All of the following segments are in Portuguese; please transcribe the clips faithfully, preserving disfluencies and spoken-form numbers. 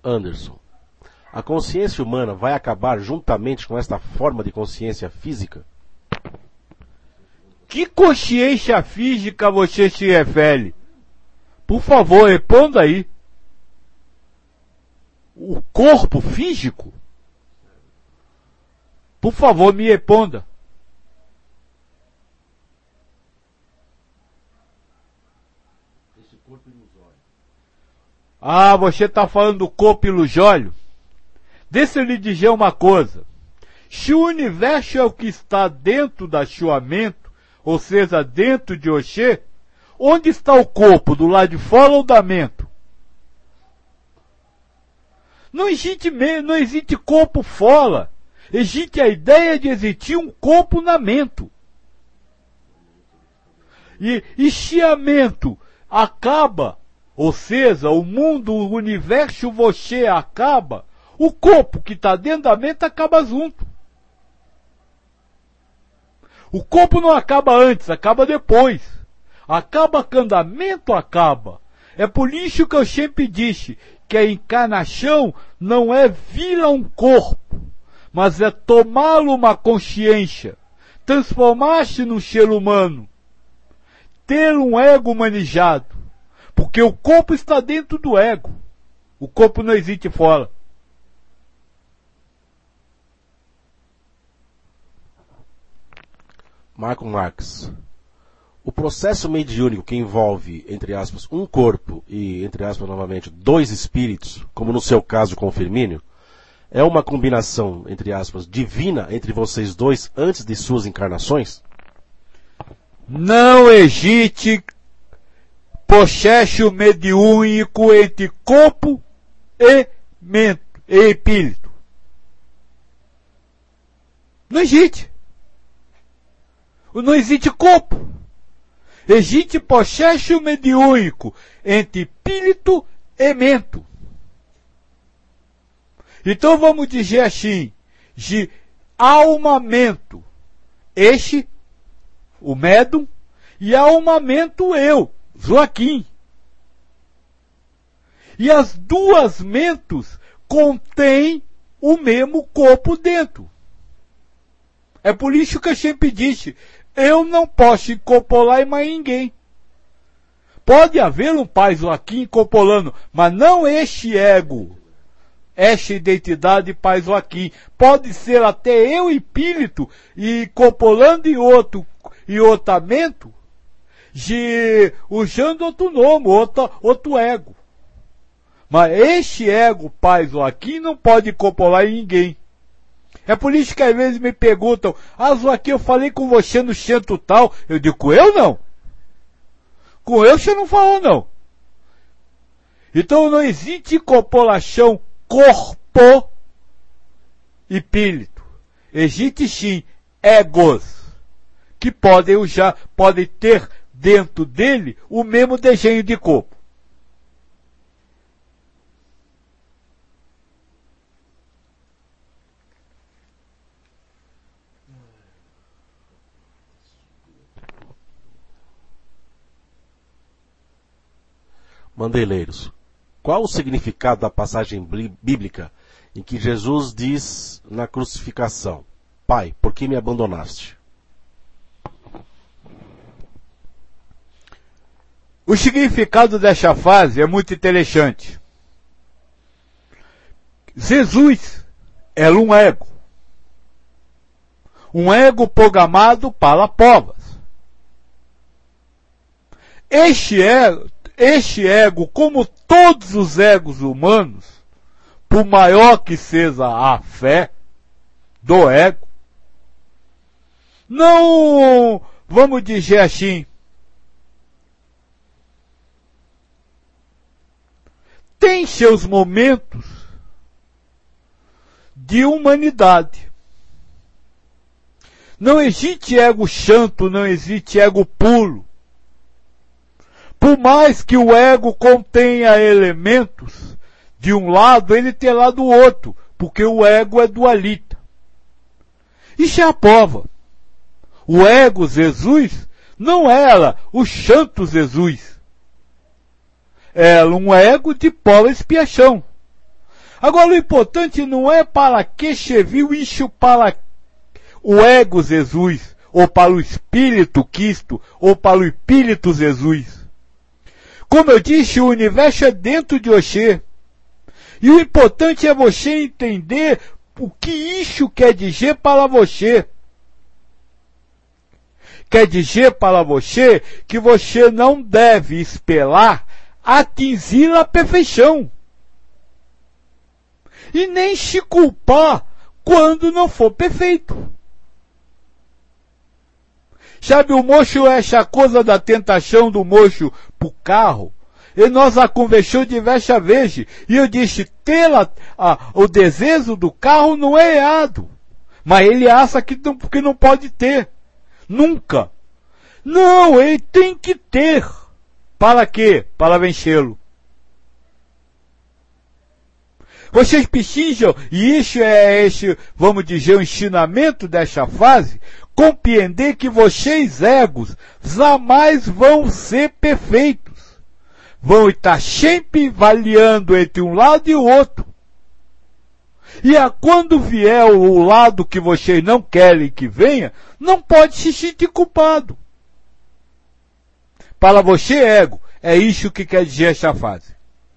Anderson, a consciência humana vai acabar juntamente com esta forma de consciência física? Que consciência física você se refere? Por favor, responda aí. O corpo físico? Por favor, me responda. Esse corpo ilusório. Ah, você está falando do corpo ilusório? Deixa eu lhe dizer uma coisa. Se o universo é o que está dentro da sua mente, ou seja, dentro de você, onde está o corpo? Do lado de fora ou da mente? Não existe, não existe corpo fora. Existe a ideia de existir um corpo na mente. E, e se a mente acaba, ou seja, o mundo, o universo, você acaba, o corpo que está dentro da mente acaba junto. O corpo não acaba antes, acaba depois. Acaba quando a mente acaba. É por isso que eu sempre disse que a encarnação não é vir a um corpo, mas é tomá-lo uma consciência, transformar-se num ser humano, ter um ego humanizado, porque o corpo está dentro do ego. O corpo não existe fora. Marco Marx. O processo mediúnico que envolve, entre aspas, um corpo e, entre aspas, novamente, dois espíritos, como no seu caso com o Firmínio, é uma combinação, entre aspas, divina entre vocês dois antes de suas encarnações? Não existe processo mediúnico entre corpo e mente, e espírito. Não existe. Não existe corpo. Existe processo mediúnico entre espírito e mente. Então vamos dizer assim, de alma-mento, este, o médium, e alma-mento eu, Joaquim. E as duas mentes contêm o mesmo corpo dentro. É por isso que eu sempre disse, eu não posso incorporar mais ninguém. Pode haver um pai Joaquim incorporando, mas não este ego, esta identidade pai Joaquim. Pode ser até eu espírito e incorporando em outro, em outamento, de, usando outro nome, outro, outro ego. Mas este ego pai Joaquim não pode incorporar em ninguém. É por isso que às vezes me perguntam, ah, Joaquim, eu falei com você no centro tal. Eu digo, com eu não. Com eu você não falou não. Então não existe incorporação corpo e espírito. Existe sim egos, que podem usar, podem ter dentro dele o mesmo desenho de corpo. Mandeleiros, qual o significado da passagem bíblica em que Jesus diz na crucificação, Pai, por que me abandonaste? O significado dessa frase é muito interessante. Jesus era um ego. Um ego programado para povas. Este ego, este ego, como todos os egos humanos, por maior que seja a fé do ego, não, vamos dizer assim, tem seus momentos de humanidade. Não existe ego santo, não existe ego puro. Por mais que o ego contenha elementos de um lado, ele terá do outro, porque o ego é dualita. Isso é a prova. O ego Jesus não era o santo Jesus. Era um ego de pura expiação. Agora o importante não é para que cheviu isso para o ego Jesus, ou para o Espírito Cristo, ou para o Espírito Jesus. Como eu disse, o universo é dentro de você. E o importante é você entender o que isso quer dizer para você. Quer dizer para você que você não deve esperar atingir a perfeição. E nem se culpar quando não for perfeito. Sabe, o mocho é essa coisa da tentação do mocho pro carro. E nós a conversamos diversas vezes. E eu disse, ter a, a, o desejo do carro não é errado. Mas ele acha que não, que não pode ter. Nunca. Não, ele tem que ter. Para quê? Para vencê-lo. Vocês precisam, e isso é esse, vamos dizer, o ensinamento dessa fase, compreender que vocês, egos, jamais vão ser perfeitos. Vão estar sempre variando entre um lado e o outro. E a quando vier o lado que vocês não querem que venha, não pode se sentir culpado. Para você, ego, é isso que quer dizer essa fase.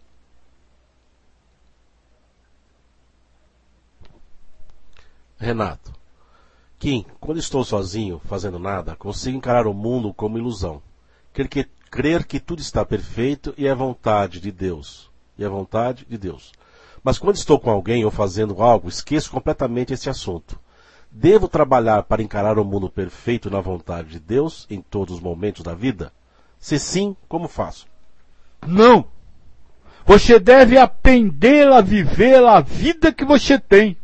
Renato. Kim, quando estou sozinho, fazendo nada, consigo encarar o mundo como ilusão. Crer que, crer que tudo está perfeito e é vontade de Deus. E é vontade de Deus. Mas quando estou com alguém ou fazendo algo, esqueço completamente esse assunto. Devo trabalhar para encarar o mundo perfeito na vontade de Deus em todos os momentos da vida? Se sim, como faço? Não! Você deve aprender a viver a vida que você tem.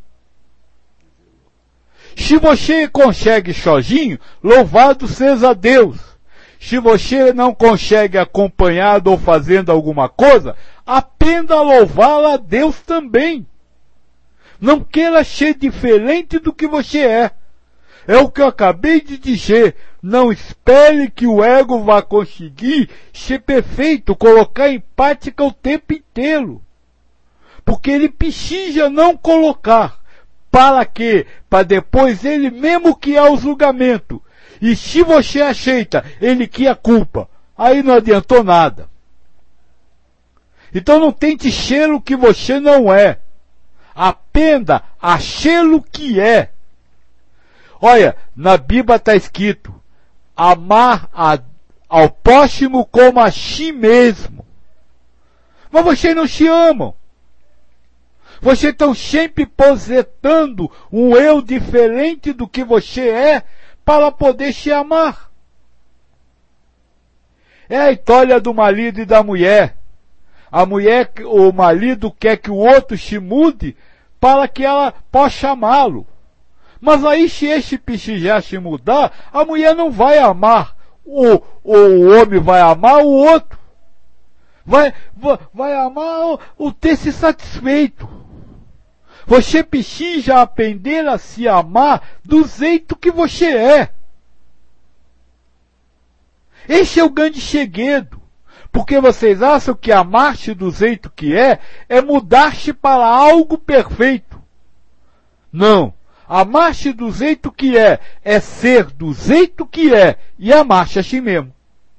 Se você consegue sozinho, louvado seja Deus. Se você não consegue acompanhado ou fazendo alguma coisa, aprenda a louvar a Deus também. Não queira ser diferente do que você é. É o que eu acabei de dizer. Não espere que o ego vá conseguir ser perfeito, colocar em prática o tempo inteiro. Porque ele precisa não colocar. Para quê? Para depois ele mesmo que é o julgamento. E se você aceita, ele que é a culpa. Aí não adiantou nada. Então não tente ser o que você não é. Aprenda a ser o que é. Olha, na Bíblia está escrito, amar a, ao próximo como a si mesmo. Mas vocês não se amam. Vocês estão sempre projetando um eu diferente do que você é para poder se amar. É a história do marido e da mulher. A mulher, o marido quer que o outro se mude para que ela possa amá-lo. Mas aí se esse precisar se mudar, a mulher não vai amar. O, o homem vai amar o outro. Vai, vai, vai amar o, o ter-se satisfeito. Você precisa aprender a se amar do jeito que você é. Esse é o grande segredo. Porque vocês acham que amar-se do jeito que é, é mudar-se para algo perfeito. Não. Amar-se do jeito que é, é ser do jeito que é e amar-se a si mesmo.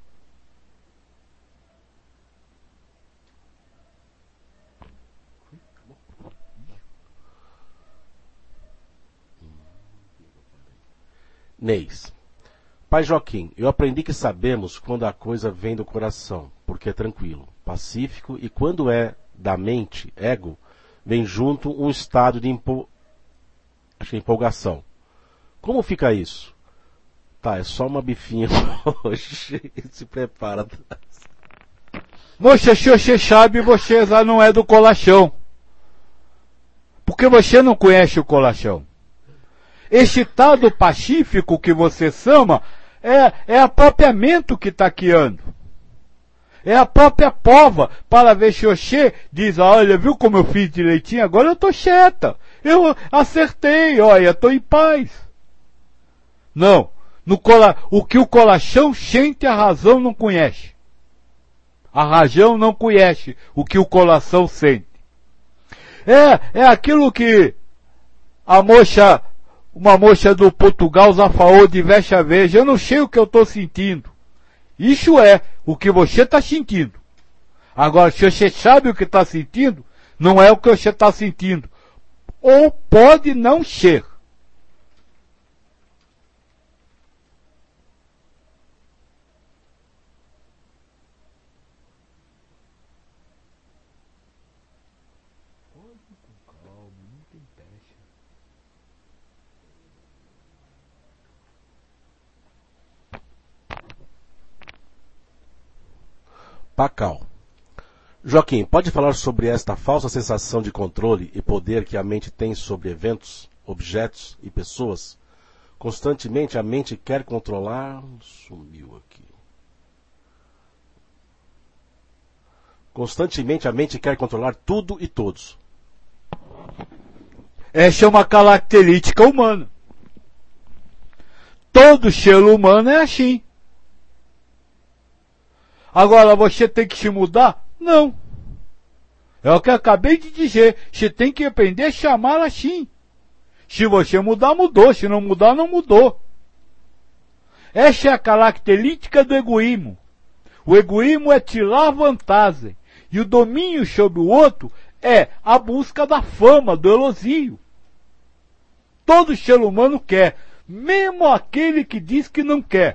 Neis. Pai Joaquim, eu aprendi que sabemos quando a coisa vem do coração, porque é tranquilo, pacífico, e quando é da mente, ego, vem junto um estado de empol... Acho que é empolgação. Como fica isso? Tá, é só uma bifinha hoje. Se prepara. Moxa, se você sabe, você já não é do colachão. Porque você não conhece o colachão. Esse estado pacífico que você chama é, é a própria mente que está criando. É a própria pova para ver se você diz, olha, viu como eu fiz direitinho? Agora eu estou quieta. Eu acertei, olha, estou em paz. Não. No cola, o que o colachão sente, a razão não conhece. A razão não conhece o que o coração sente. É, é aquilo que a moça, uma moça do Portugal já falou diversas vezes. Eu não sei o que eu estou sentindo. Isso é o que você está sentindo. Agora, se você sabe o que está sentindo, não é o que você está sentindo. Ou pode não ser. Pacal. Joaquim, pode falar sobre esta falsa sensação de controle e poder que a mente tem sobre eventos, objetos e pessoas? Constantemente a mente quer controlar... Sumiu aqui. Constantemente a mente quer controlar tudo e todos. Essa é uma característica humana. Todo ser humano é assim. Agora, você tem que se mudar? Não. É o que eu acabei de dizer. Você tem que aprender a chamar assim. Se você mudar, mudou. Se não mudar, não mudou. Essa é a característica do egoísmo. O egoísmo é tirar vantagem. E o domínio sobre o outro é a busca da fama, do elogio. Todo ser humano quer. Mesmo aquele que diz que não quer.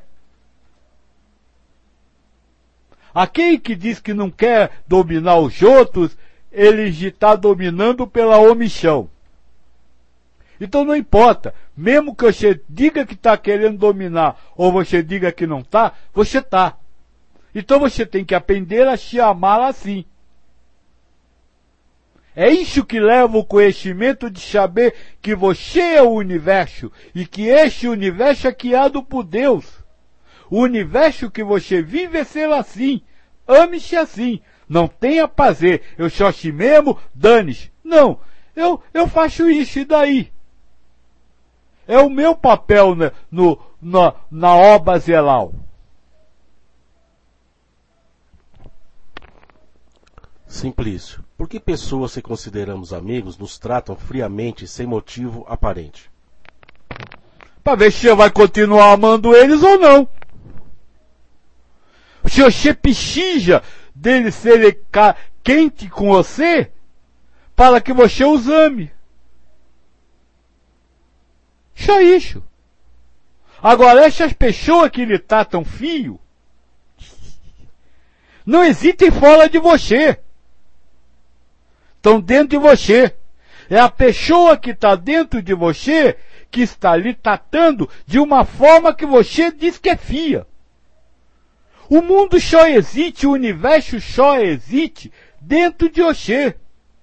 Aquele que diz que não quer dominar os outros, ele está dominando pela omissão. Então não importa, mesmo que você diga que está querendo dominar, ou você diga que não está, você está. Então você tem que aprender a se amar assim. É isso que leva o conhecimento de saber que você é o universo, e que este universo é criado por Deus. O universo que você vive é ser assim. Ame-se assim. Não tenha prazer. Eu sou assim mesmo, dane-se. Não. Eu, eu faço isso e daí? É o meu papel na, no, na, na obra zelal. Simplício. Por que pessoas que consideramos amigos nos tratam friamente sem motivo aparente? Para ver se você vai continuar amando eles ou não. Se você precisa dele ser quente com você, para que você os ame. Só isso. Agora, essas pessoas que lhe tratam fio, não existem fora de você. Estão dentro de você. É a pessoa que está dentro de você que está lhe tratando de uma forma que você diz que é fia. O mundo só existe, o universo só existe dentro de você.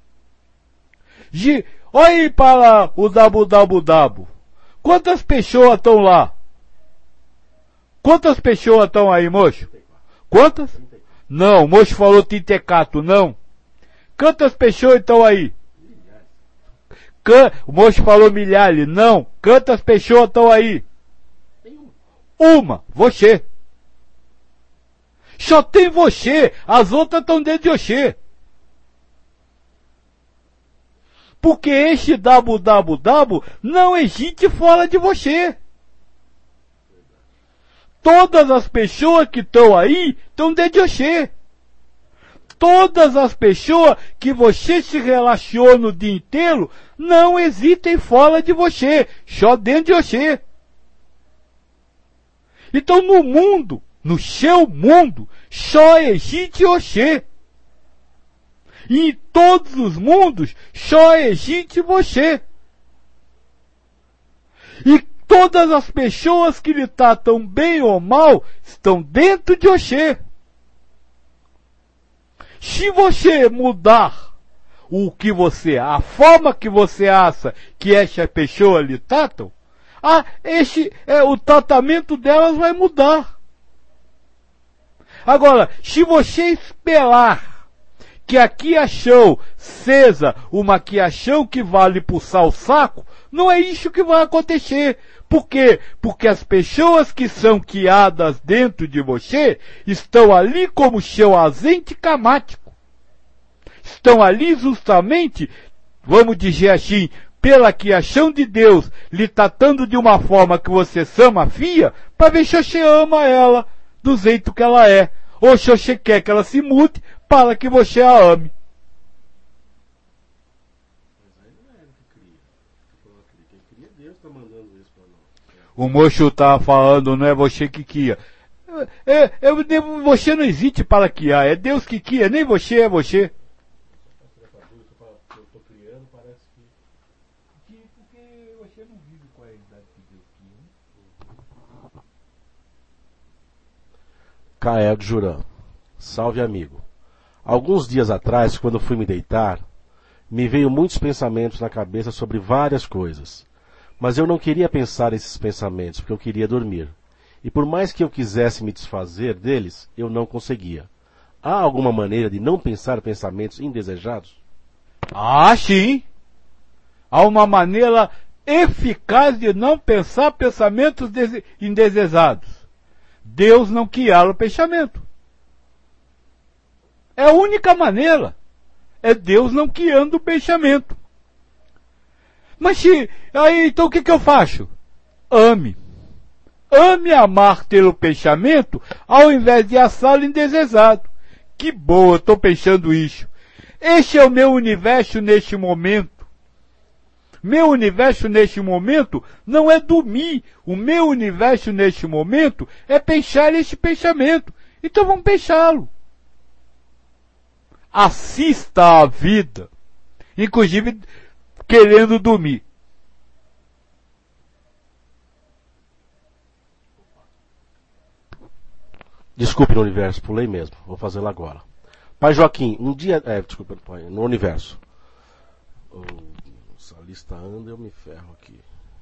De, olha aí para o dabu dabu dabu. Quantas pessoas estão lá? Quantas pessoas estão aí, moço? Quantas? Não, o moço falou trinta e quatro, não. Quantas pessoas estão aí? Can... O moço falou milhares, não. Quantas pessoas estão aí? Uma, você. Só tem você, as outras estão dentro de você. Porque este dabu dabu dabu não existe fora de você. Todas as pessoas que estão aí estão dentro de você. Todas as pessoas que você se relaciona o dia inteiro não existem fora de você, só dentro de você. Então no mundo, no seu mundo, só existe você. E em todos os mundos, só existe você. E todas as pessoas que lhe tratam bem ou mal, estão dentro de você. Se você mudar o que você, a forma que você acha que essa pessoa lhe tratam, ah, esse, é, o tratamento delas vai mudar. Agora, se você esperar que a quiachão seja uma quiachão que vale puxar o saco, não é isso que vai acontecer. Por quê? Porque as pessoas que são criadas dentro de você estão ali como seu agente camático. Estão ali justamente vamos dizer assim, pela criação de Deus, lhe tratando de uma forma que você ama a filha, para ver se você ama ela do jeito que ela é. Ou se você quer que ela se mude, para que você a ame. Mas aí não é ele que cria. Quem cria, Deus está mandando isso para nós. O moço estava falando, não é você que cria. É, é, você não existe para criar, é Deus que cria, nem você é você. Eu estou criando, parece que... Porque você não vive com a realidade que Deus cria. Cael de Juran. Salve, amigo. Alguns dias atrás, quando fui me deitar, me veio muitos pensamentos na cabeça sobre várias coisas. Mas eu não queria pensar esses pensamentos, porque eu queria dormir. E por mais que eu quisesse me desfazer deles, eu não conseguia. Há alguma maneira de não pensar pensamentos indesejados? Ah, sim! Há uma maneira eficaz de não pensar pensamentos indesejados. Deus não criar o pensamento. É a única maneira. É Deus não criando o pensamento. Mas se, aí então o que, que eu faço? Ame. Ame amar pelo pensamento ao invés de assá-lo indesejado. Que boa, estou pensando isso. Este é o meu universo neste momento. Meu universo neste momento não é dormir. O meu universo neste momento é pensar este pensamento. Então vamos pensá-lo. Assista à vida. Inclusive querendo dormir. Desculpe no universo, pulei mesmo. Vou fazê-lo agora. Pai Joaquim, um dia... É, desculpa, pai, no universo. Oh, essa lista anda, eu me ferro aqui.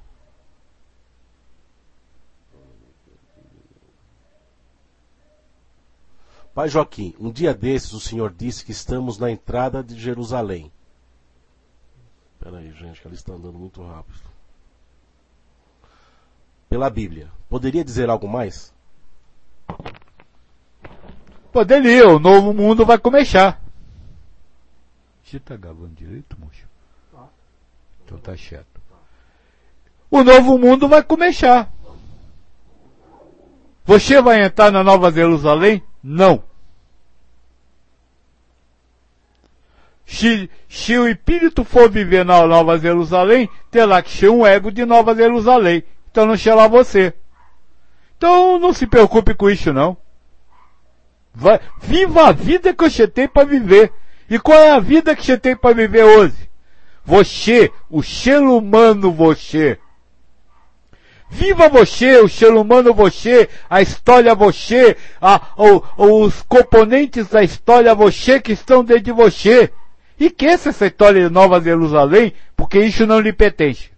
Pai Joaquim, um dia desses o senhor disse que estamos na entrada de Jerusalém. Espera aí, gente, que a lista está andando muito rápido. Pela Bíblia. Poderia dizer algo mais? Poderia, o novo mundo vai começar. Você está gravando direito, moço? Tá. Então tá certo. O novo mundo vai começar. Você vai entrar na Nova Jerusalém? Não. Se, se o espírito for viver na Nova Jerusalém, terá que ser um ego de Nova Jerusalém. Então não será você. Então não se preocupe com isso não. Vai, viva a vida que você tem para viver. E qual é a vida que você tem para viver hoje? Você, o ser humano você. Viva você, o ser humano você, a história você, a, o, os componentes da história você que estão dentro de você. E que essa história de Nova Jerusalém, porque isso não lhe pertence.